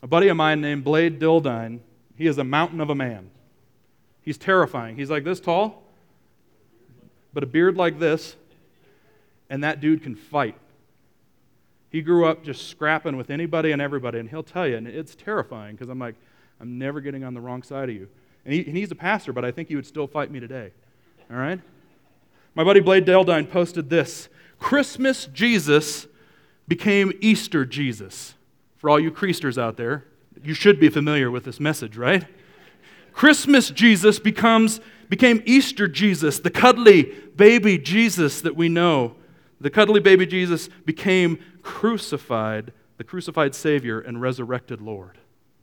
A buddy of mine named Blade Dildine, he is a mountain of a man. He's terrifying. He's like this tall, but a beard like this, and that dude can fight. He grew up just scrapping with anybody and everybody, and he'll tell you, and it's terrifying because I'm like, I'm never getting on the wrong side of you. And he's a pastor, but I think he would still fight me today. All right? My buddy Blade Dildine posted this: Christmas Jesus became Easter Jesus. For all you Creasters out there, you should be familiar with this message, right? Christmas Jesus became Easter Jesus, the cuddly baby Jesus that we know. The cuddly baby Jesus became crucified, the crucified Savior and resurrected Lord.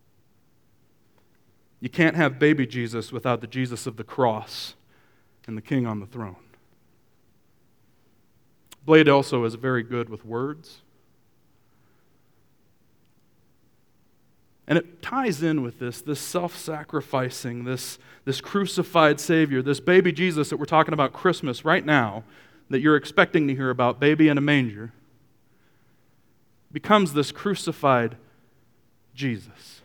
You can't have baby Jesus without the Jesus of the cross and the King on the throne. Blade also is very good with words. And it ties in with this self-sacrificing, this crucified Savior, this baby Jesus that we're talking about Christmas right now, that you're expecting to hear about, baby in a manger, becomes this crucified Jesus.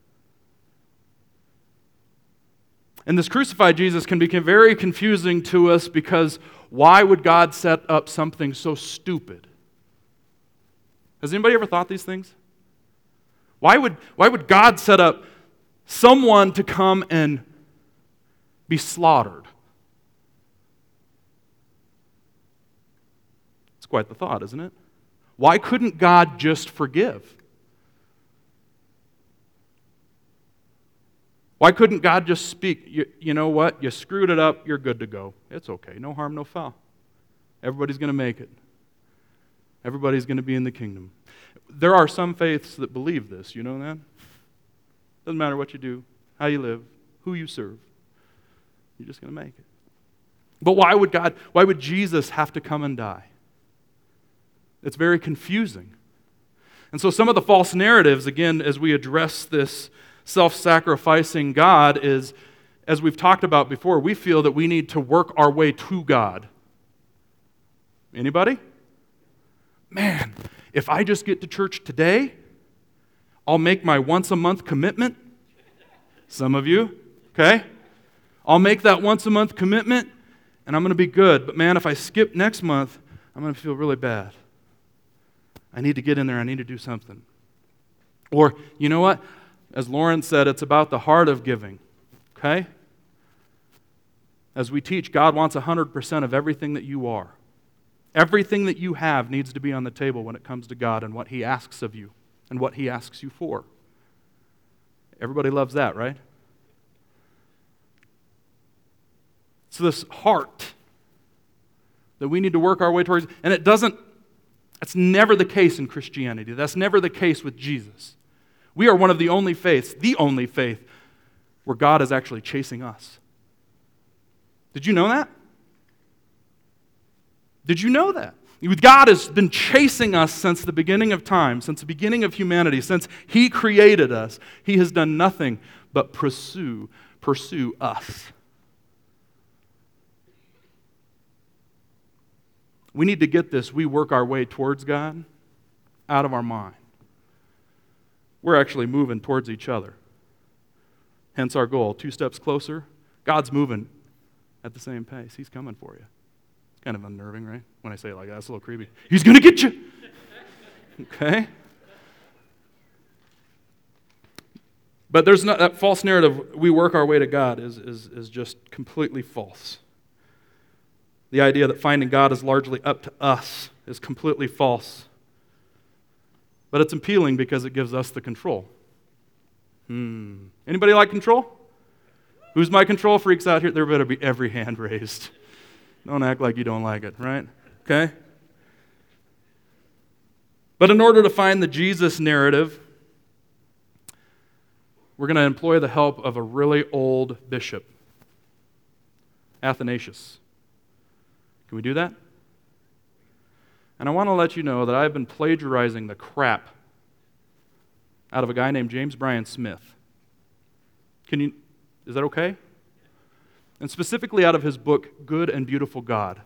And this crucified Jesus can become very confusing to us because why would God set up something so stupid? Has anybody ever thought these things? Why would God set up someone to come and be slaughtered? It's quite the thought, isn't it? Why couldn't God just forgive? Why couldn't God just speak, you know what, you screwed it up, you're good to go. It's okay, no harm, no foul. Everybody's going to make it. Everybody's going to be in the kingdom. There are some faiths that believe this, you know that? Doesn't matter what you do, how you live, who you serve. You're just going to make it. But why would Jesus have to come and die? It's very confusing. And so some of the false narratives, again, as we address this self-sacrificing God is, as we've talked about before, we feel that we need to work our way to God. Anybody? Man, if I just get to church today, I'll make my once-a-month commitment. Some of you, okay? I'll make that once-a-month commitment, and I'm going to be good. But man, if I skip next month, I'm going to feel really bad. I need to get in there. I need to do something. Or, you know what? As Lauren said, it's about the heart of giving, okay? As we teach, God wants 100% of everything that you are. Everything that you have needs to be on the table when it comes to God and what He asks of you and what He asks you for. Everybody loves that, right? So this heart that we need to work our way towards, and it's never the case in Christianity. That's never the case with Jesus. We are one of the only faith where God is actually chasing us. Did you know that? Did you know that? God has been chasing us since the beginning of time, since the beginning of humanity, since He created us. He has done nothing but pursue us. We need to get this. We work our way towards God out of our mind. We're actually moving towards each other. Hence our goal, 2 steps closer. God's moving at the same pace. He's coming for you. It's kind of unnerving, right? When I say it like that, it's a little creepy. He's going to get you. Okay? But there's not that false narrative, we work our way to God, is just completely false. The idea that finding God is largely up to us is completely false. But it's appealing because it gives us the control. Anybody like control? Who's my control freaks out here? There better be every hand raised. Don't act like you don't like it, right? Okay? But in order to find the Jesus narrative, we're going to employ the help of a really old bishop, Athanasius. Can we do that? And I want to let you know that I've been plagiarizing the crap out of a guy named James Bryan Smith. Is that okay? And specifically out of his book, Good and Beautiful God.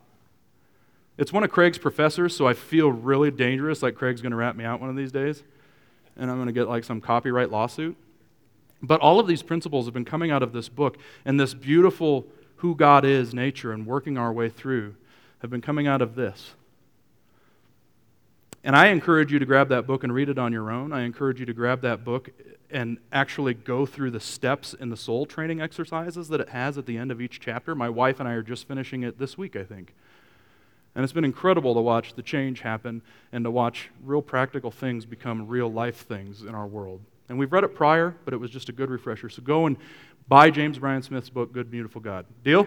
It's one of Craig's professors, so I feel really dangerous, like Craig's going to rat me out one of these days. and I'm going to get like some copyright lawsuit. But all of these principles have been coming out of this book, and this beautiful who God is nature and working our way through have been coming out of this. And I encourage you to grab that book and read it on your own. I encourage you to grab that book and actually go through the steps in the soul training exercises that it has at the end of each chapter. My wife and I are just finishing it this week, I think. And it's been incredible to watch the change happen and to watch real practical things become real life things in our world. And we've read it prior, but it was just a good refresher. So go and buy James Bryan Smith's book, Good, Beautiful God. Deal?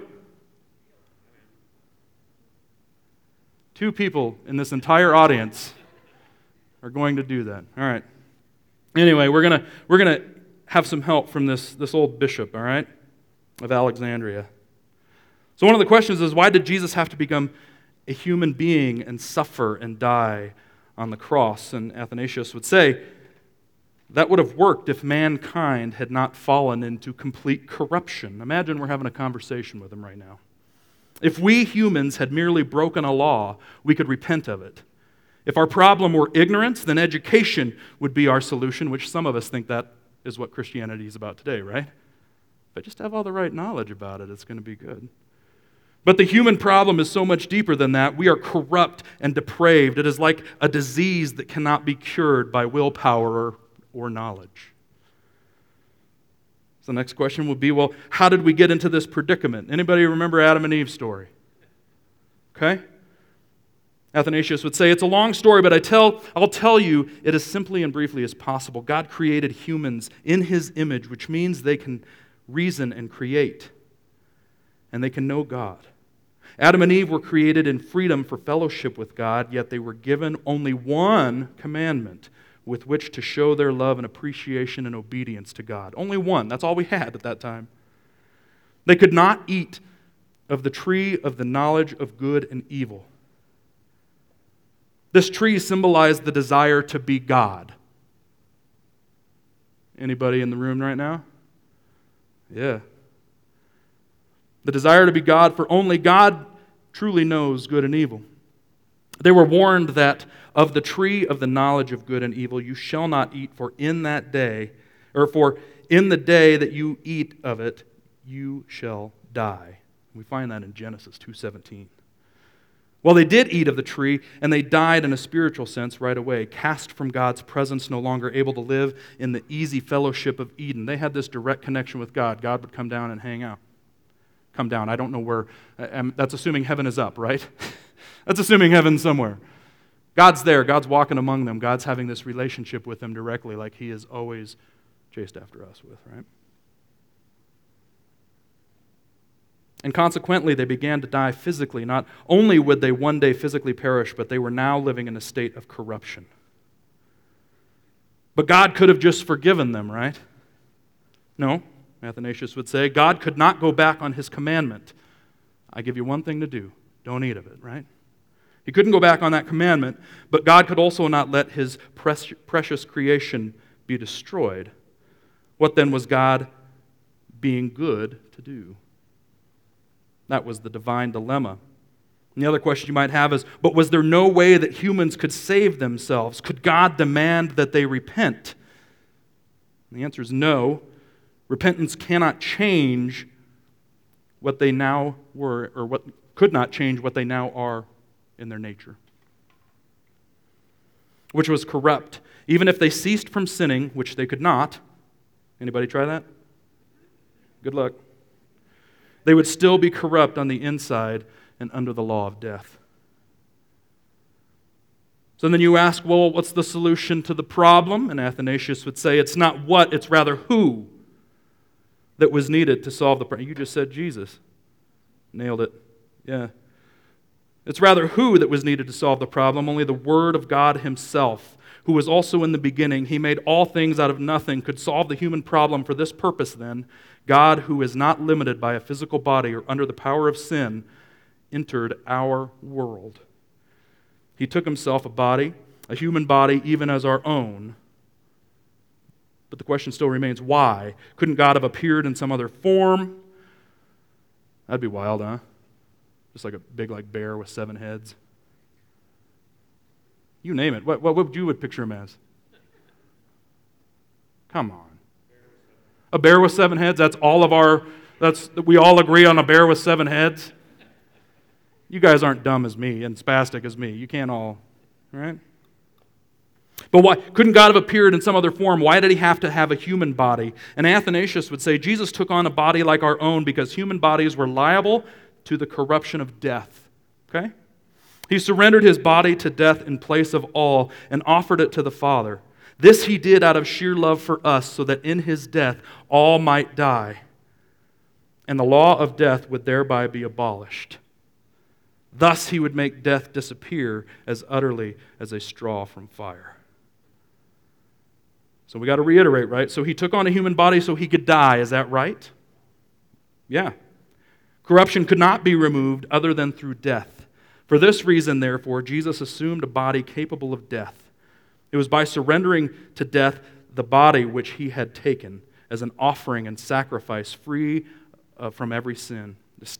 2 people in this entire audience are going to do that. All right. Anyway, we're gonna have some help from this old bishop, all right, of Alexandria. So one of the questions is, why did Jesus have to become a human being and suffer and die on the cross? And Athanasius would say that would have worked if mankind had not fallen into complete corruption. Imagine we're having a conversation with him right now. If we humans had merely broken a law, we could repent of it. If our problem were ignorance, then education would be our solution, which some of us think that is what Christianity is about today, right? If I just have all the right knowledge about it, it's going to be good. But the human problem is so much deeper than that. We are corrupt and depraved. It is like a disease that cannot be cured by willpower or knowledge. So the next question will be, well, how did we get into this predicament? Anybody remember Adam and Eve's story? Okay? Athanasius would say, it's a long story, but I'll tell you it as simply and briefly as possible. God created humans in His image, which means they can reason and create, and they can know God. Adam and Eve were created in freedom for fellowship with God, yet they were given only one commandment with which to show their love and appreciation and obedience to God. Only one. That's all we had at that time. They could not eat of the tree of the knowledge of good and evil. This tree symbolized the desire to be God. Anybody in the room right now? Yeah. The desire to be God, for only God truly knows good and evil. They were warned that of the tree of the knowledge of good and evil you shall not eat, for in the day that you eat of it, you shall die. We find that in Genesis 2:17. Well, they did eat of the tree, and they died in a spiritual sense right away, cast from God's presence, no longer able to live in the easy fellowship of Eden. They had this direct connection with God. God would come down and hang out. Come down. I don't know where. That's assuming heaven is up, right? That's assuming heaven's somewhere. God's there. God's walking among them. God's having this relationship with them directly, like He is always chased after us with, right? And consequently, they began to die physically. Not only would they one day physically perish, but they were now living in a state of corruption. But God could have just forgiven them, right? No, Athanasius would say, God could not go back on His commandment. I give you one thing to do. Don't eat of it, right? He couldn't go back on that commandment, but God could also not let His precious creation be destroyed. What then was God being good to do? That was the divine dilemma. And the other question you might have is, but was there no way that humans could save themselves? Could God demand that they repent? And the answer is no. Repentance cannot change what they now were, or what could not change what they now are in their nature, which was corrupt. Even if they ceased from sinning, which they could not. Anybody try that? Good luck. They would still be corrupt on the inside and under the law of death. So then you ask, well, what's the solution to the problem? And Athanasius would say, it's not what, it's rather who that was needed to solve the problem. You just said Jesus. Nailed it. Yeah. It's rather who that was needed to solve the problem, only the Word of God Himself, who was also in the beginning. He made all things out of nothing, could solve the human problem for this purpose then. God, who is not limited by a physical body or under the power of sin, entered our world. He took Himself a body, a human body, even as our own. But the question still remains, why? Couldn't God have appeared in some other form? That'd be wild, huh? Just like a big bear with 7 heads. You name it. What would you picture Him as? Come on. A bear with 7 heads, we all agree on a bear with 7 heads? You guys aren't dumb as me and spastic as me. You can't all, right? But why couldn't God have appeared in some other form? Why did he have to have a human body? And Athanasius would say Jesus took on a body like our own because human bodies were liable to the corruption of death. Okay? He surrendered his body to death in place of all and offered it to the Father. This he did out of sheer love for us, so that in his death all might die, and the law of death would thereby be abolished. Thus he would make death disappear as utterly as a straw from fire. So we got to reiterate, right? So he took on a human body so he could die. Is that right? Yeah. Corruption could not be removed other than through death. For this reason, therefore, Jesus assumed a body capable of death. It was by surrendering to death the body which he had taken as an offering and sacrifice free from every stain,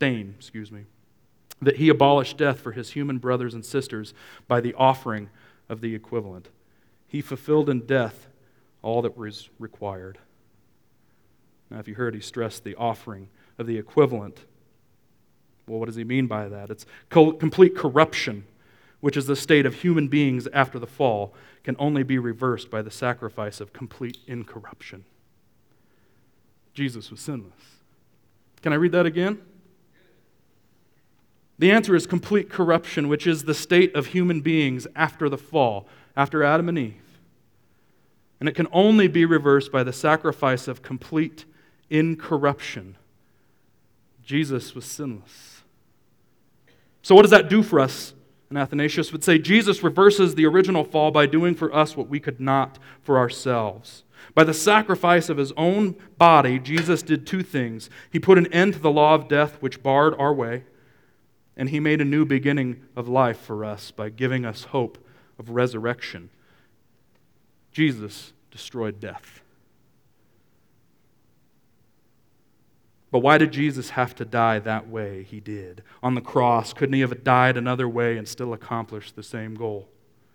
that he abolished death for his human brothers and sisters by the offering of the equivalent. He fulfilled in death all that was required. Now, if you heard, he stressed the offering of the equivalent. Well, what does he mean by that? It's complete corruption, which is the state of human beings after the fall, can only be reversed by the sacrifice of complete incorruption. Jesus was sinless. Can I read that again? The answer is complete corruption, which is the state of human beings after the fall, after Adam and Eve. And it can only be reversed by the sacrifice of complete incorruption. Jesus was sinless. So what does that do for us? And Athanasius would say, Jesus reverses the original fall by doing for us what we could not for ourselves. By the sacrifice of his own body, Jesus did 2 things. He put an end to the law of death which barred our way, and he made a new beginning of life for us by giving us hope of resurrection. Jesus destroyed death. But why did Jesus have to die that way he did? On the cross, couldn't he have died another way and still accomplished the same goal?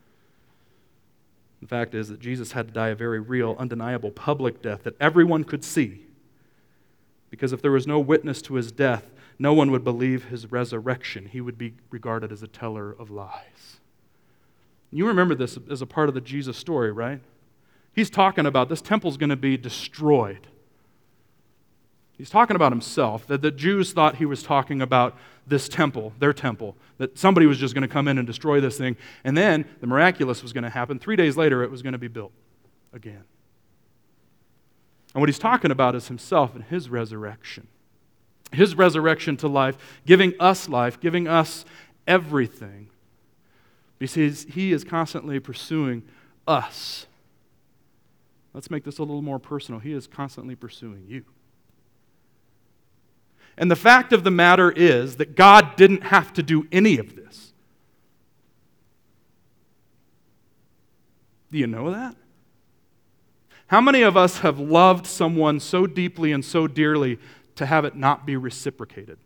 The fact is that Jesus had to die a very real, undeniable public death that everyone could see. Because if there was no witness to his death, no one would believe his resurrection. He would be regarded as a teller of lies. You remember this as a part of the Jesus story, right? He's talking about this temple's going to be destroyed. He's talking about himself, that the Jews thought he was talking about this temple, their temple, that somebody was just going to come in and destroy this thing, and then the miraculous was going to happen. 3 days later, it was going to be built again. And what he's talking about is himself and his resurrection. His resurrection to life, giving us everything. Because he is constantly pursuing us. Let's make this a little more personal. He is constantly pursuing you. And the fact of the matter is that God didn't have to do any of this. Do you know that? How many of us have loved someone so deeply and so dearly to have it not be reciprocated?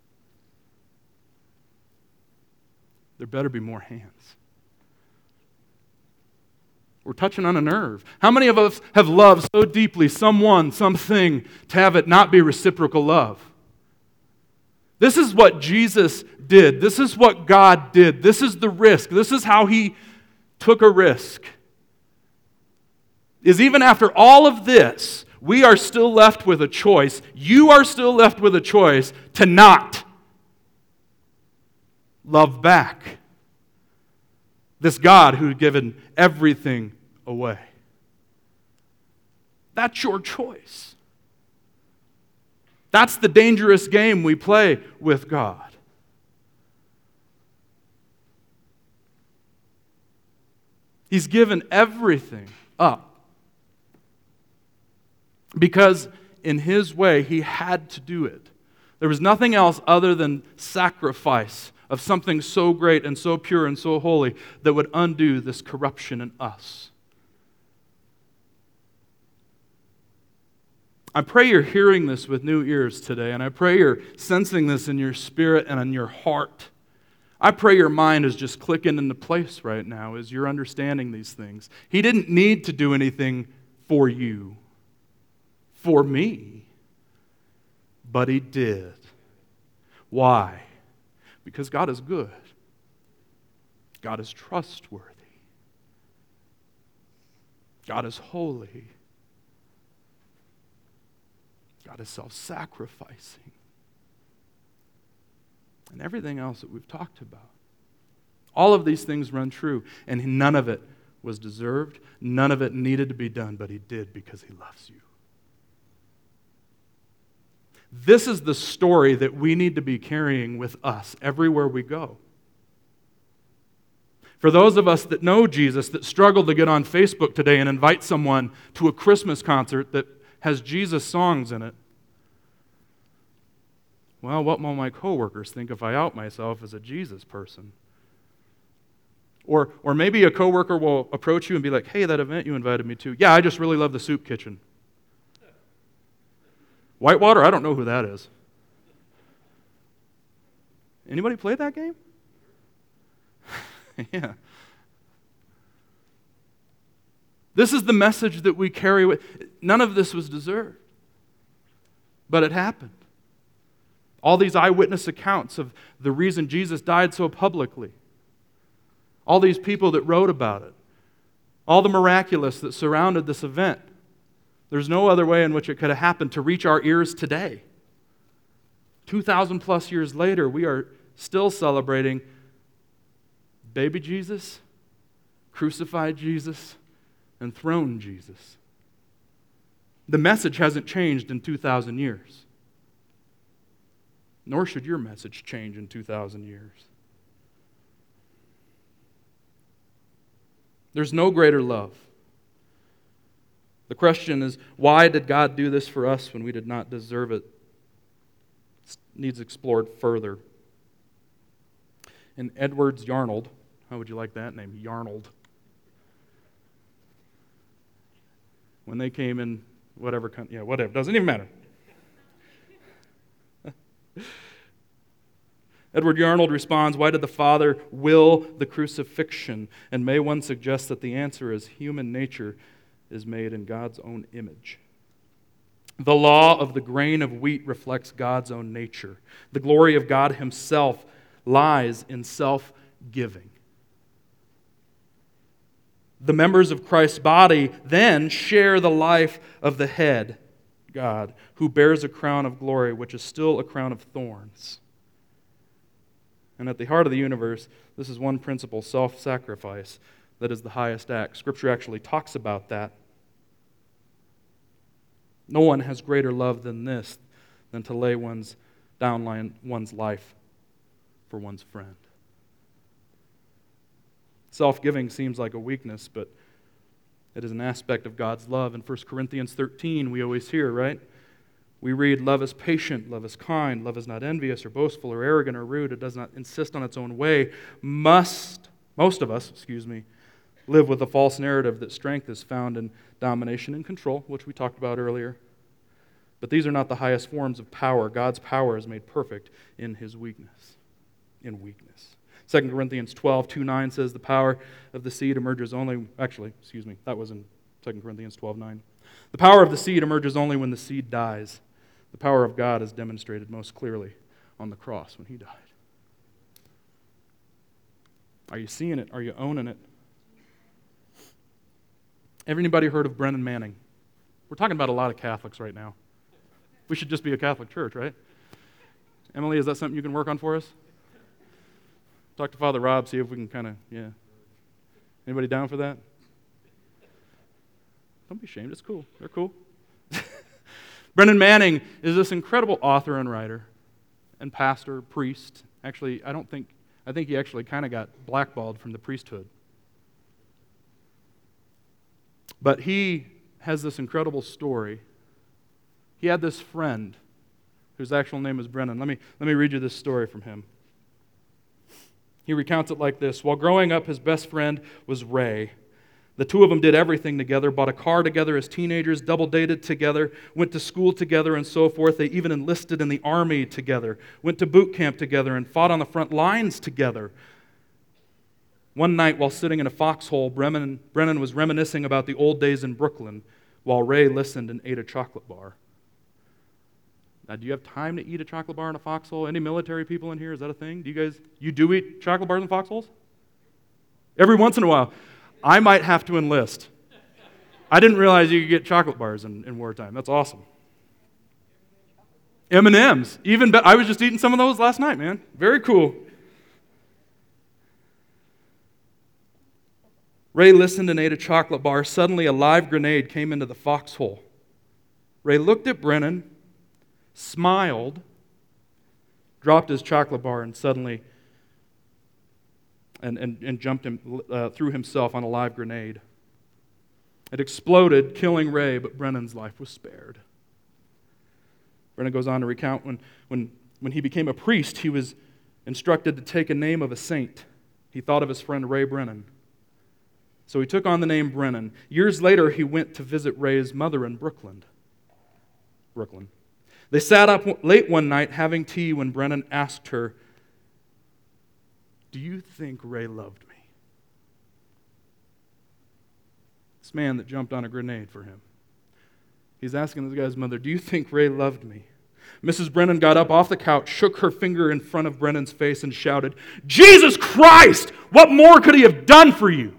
There better be more hands. We're touching on a nerve. How many of us have loved so deeply someone, something, to have it not be reciprocal love? This is what Jesus did. This is what God did. This is the risk. This is how he took a risk. Is even after all of this, we are still left with a choice. You are still left with a choice to not love back this God who had given everything away. That's your choice. That's the dangerous game we play with God. He's given everything up because in his way he had to do it. There was nothing else other than sacrifice of something so great and so pure and so holy that would undo this corruption in us. I pray you're hearing this with new ears today, and I pray you're sensing this in your spirit and in your heart. I pray your mind is just clicking into place right now as you're understanding these things. He didn't need to do anything for you for me. But He did. Why? Because God is good. God is trustworthy. God is holy. God is self-sacrificing. And everything else that we've talked about. All of these things run true, and none of it was deserved. None of it needed to be done, but He did because He loves you. This is the story that we need to be carrying with us everywhere we go. For those of us that know Jesus, that struggle to get on Facebook today and invite someone to a Christmas concert that has Jesus songs in it, well, what will my coworkers think if I out myself as a Jesus person? Or maybe a coworker will approach you and be like, hey, that event you invited me to, yeah, I just really love the soup kitchen. Whitewater, I don't know who that is. Anybody play that game? Yeah. This is the message that we carry with. None of this was deserved. But it happened. All these eyewitness accounts of the reason Jesus died so publicly. All these people that wrote about it. All the miraculous that surrounded this event. There's no other way in which it could have happened to reach our ears today. 2,000 plus years later, we are still celebrating baby Jesus, crucified Jesus, and throne Jesus. The message hasn't changed in 2,000 years. Nor should your message change in 2,000 years. There's no greater love. The question is, why did God do this for us when we did not deserve it? It needs explored further. And Edwards Yarnold, how would you like that name? Yarnold. When they came in, whatever, doesn't even matter. Edward Yarnold responds, why did the Father will the crucifixion? And may one suggest that the answer is human nature is made in God's own image. The law of the grain of wheat reflects God's own nature. The glory of God Himself lies in self-giving. The members of Christ's body then share the life of the head, God, who bears a crown of glory, which is still a crown of thorns. And at the heart of the universe, this is one principle, self-sacrifice, that is the highest act. Scripture actually talks about that. No one has greater love than this, than to lay down one's life for one's friend. Self-giving seems like a weakness, but it is an aspect of God's love. In 1 Corinthians 13, we always hear, right? We read, love is patient, love is kind, love is not envious or boastful or arrogant or rude. It does not insist on its own way. Most of us, live with a false narrative that strength is found in domination and control, which we talked about earlier. But these are not the highest forms of power. God's power is made perfect in His weakness. 2 Corinthians 12:2-9 says the power of the seed emerges only... that was in 2 Corinthians 12:9. The power of the seed emerges only when the seed dies. The power of God is demonstrated most clearly on the cross when He died. Are you seeing it? Are you owning it? Anybody heard of Brennan Manning? We're talking about a lot of Catholics right now. We should just be a Catholic church, right? Emily, is that something you can work on for us? Talk to Father Rob, see if we can Anybody down for that? Don't be ashamed, it's cool. They're cool. Brennan Manning is this incredible author and writer and pastor, priest. Actually, I think he actually kind of got blackballed from the priesthood. But he has this incredible story. He had this friend whose actual name is Brennan. Let me read you this story from him. He recounts it like this. While growing up, his best friend was Ray. The two of them did everything together, bought a car together as teenagers, double dated together, went to school together and so forth. They even enlisted in the army together, went to boot camp together and fought on the front lines together. One night while sitting in a foxhole, Brennan was reminiscing about the old days in Brooklyn while Ray listened and ate a chocolate bar. Now, do you have time to eat a chocolate bar in a foxhole? Any military people in here? Is that a thing? You do eat chocolate bars in foxholes? Every once in a while. I might have to enlist. I didn't realize you could get chocolate bars in wartime. That's awesome. M&Ms. I was just eating some of those last night, man. Very cool. Ray listened and ate a chocolate bar. Suddenly, a live grenade came into the foxhole. Ray looked at Brennan, smiled, dropped his chocolate bar, and suddenly and jumped threw himself on a live grenade. It exploded, killing Ray, but Brennan's life was spared. Brennan goes on to recount when he became a priest, he was instructed to take a name of a saint. He thought of his friend Ray Brennan. So he took on the name Brennan. Years later, he went to visit Ray's mother in Brooklyn. They sat up late one night having tea when Brennan asked her, "Do you think Ray loved me?" This man that jumped on a grenade for him. He's asking this guy's mother, "Do you think Ray loved me?" Mrs. Brennan got up off the couch, shook her finger in front of Brennan's face, and shouted, "Jesus Christ! What more could he have done for you?"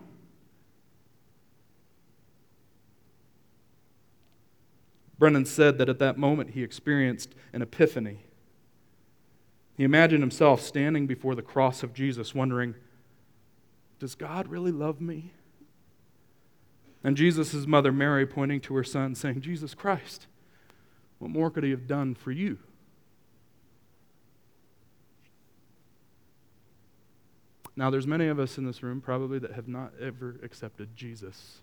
Brennan said that at that moment he experienced an epiphany. He imagined himself standing before the cross of Jesus, wondering, does God really love me? And Jesus' mother Mary pointing to her son, saying, "Jesus Christ, what more could he have done for you?" Now, there's many of us in this room probably that have not ever accepted Jesus.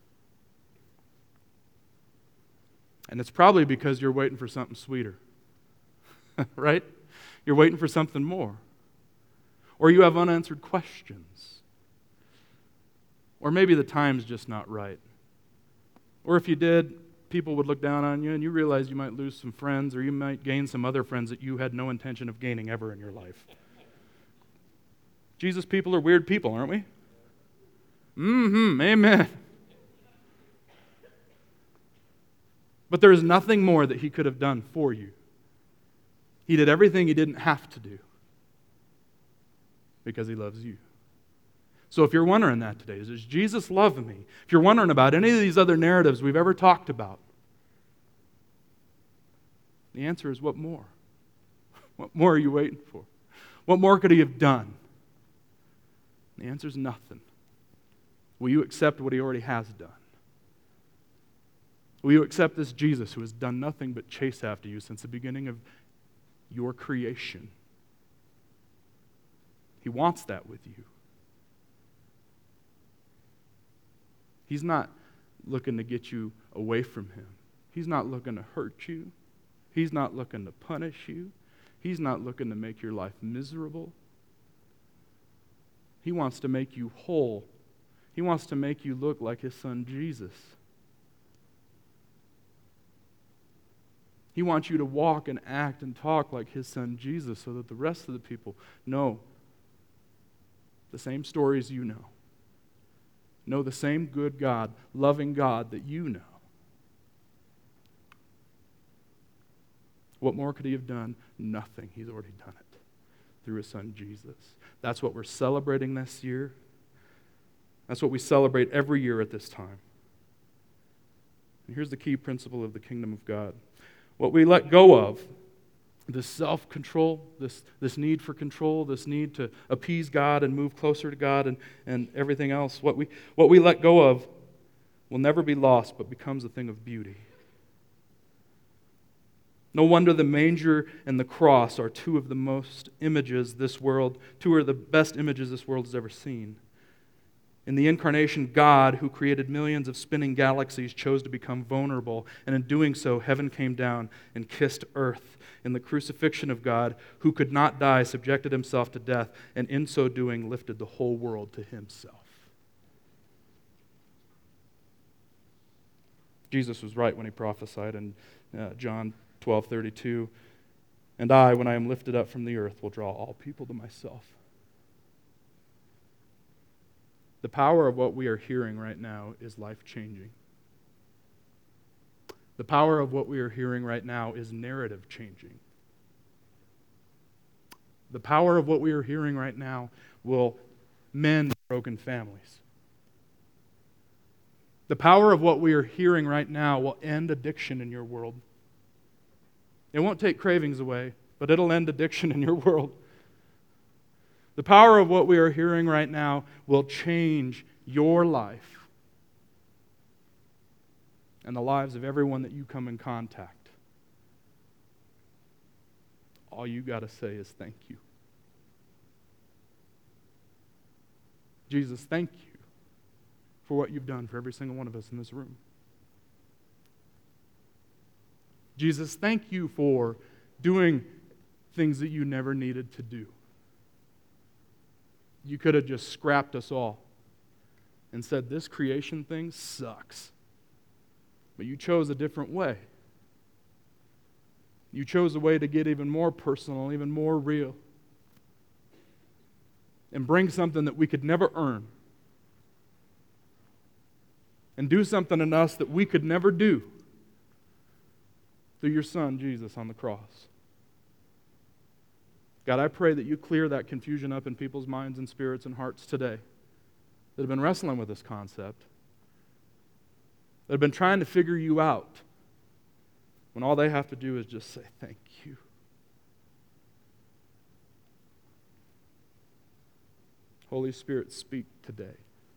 And it's probably because you're waiting for something sweeter, right? You're waiting for something more. Or you have unanswered questions. Or maybe the time's just not right. Or if you did, people would look down on you and you realize you might lose some friends or you might gain some other friends that you had no intention of gaining ever in your life. Jesus people are weird people, aren't we? Amen. But there is nothing more that he could have done for you. He did everything he didn't have to do because he loves you. So if you're wondering that today, does Jesus love me? If you're wondering about any of these other narratives we've ever talked about, the answer is what more? What more are you waiting for? What more could he have done? The answer is nothing. Will you accept what he already has done? Will you accept this Jesus who has done nothing but chase after you since the beginning of your creation? He wants that with you. He's not looking to get you away from him. He's not looking to hurt you. He's not looking to punish you. He's not looking to make your life miserable. He wants to make you whole. He wants to make you look like his son Jesus. He wants you to walk and act and talk like his son Jesus so that the rest of the people know the same stories you know the same good God, loving God that you know. What more could he have done? Nothing. He's already done it through his son Jesus. That's what we're celebrating this year. That's what we celebrate every year at this time. And here's the key principle of the kingdom of God. What we let go of, this self-control, this need for control, this need to appease God and move closer to God and everything else, what we let go of will never be lost but becomes a thing of beauty. No wonder the manger and the cross are two are the best images this world has ever seen. In the incarnation, God, who created millions of spinning galaxies, chose to become vulnerable, and in doing so, heaven came down and kissed earth. In the crucifixion of God, who could not die, subjected himself to death, and in so doing, lifted the whole world to himself. Jesus was right when he prophesied in John 12:32, "And I, when I am lifted up from the earth, will draw all people to myself." The power of what we are hearing right now is life-changing. The power of what we are hearing right now is narrative changing. The power of what we are hearing right now will mend broken families. The power of what we are hearing right now will end addiction in your world. It won't take cravings away, but it'll end addiction in your world. The power of what we are hearing right now will change your life and the lives of everyone that you come in contact. All you got to say is thank you. Jesus, thank you for what you've done for every single one of us in this room. Jesus, thank you for doing things that you never needed to do. You could have just scrapped us all and said, this creation thing sucks. But you chose a different way. You chose a way to get even more personal, even more real, and bring something that we could never earn, and do something in us that we could never do through your Son, Jesus, on the cross. God, I pray that you clear that confusion up in people's minds and spirits and hearts today that have been wrestling with this concept, that have been trying to figure you out, when all they have to do is just say thank you. Holy Spirit, speak today.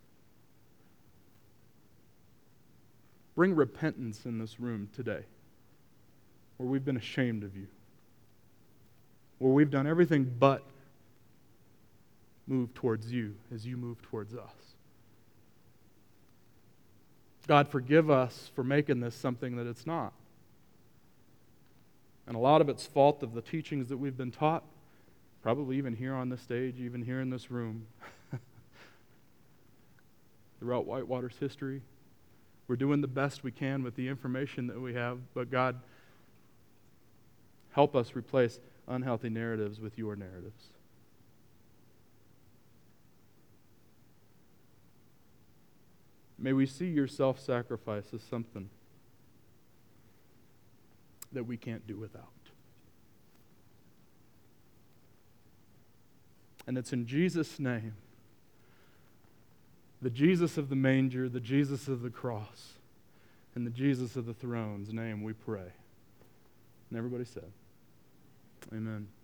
Bring repentance in this room today, where we've been ashamed of you, where we've done everything but move towards you as you move towards us. God, forgive us for making this something that it's not. And a lot of it's fault of the teachings that we've been taught, probably even here on this stage, even here in this room. Throughout Whitewater's history, we're doing the best we can with the information that we have, but God, help us replace unhealthy narratives with your narratives. May we see your self-sacrifice as something that we can't do without. And it's in Jesus' name, the Jesus of the manger, the Jesus of the cross, and the Jesus of the throne's name we pray. And everybody said, amen.